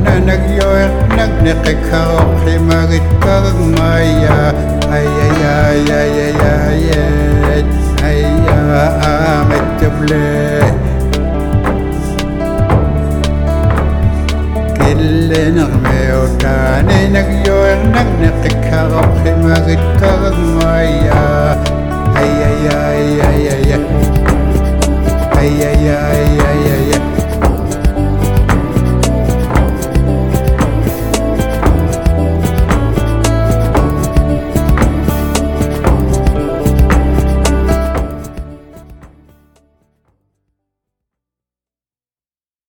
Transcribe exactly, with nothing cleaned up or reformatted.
Nanagyoek nagnikikaw Himagit kag maya Ay ay ay ay ay ay ay Ay amit tuble Kille nagmeotani Nagyoek nagnikikaw Himagit kag maya Ay ay ay ay ay ay Ay ay ay ay ay ay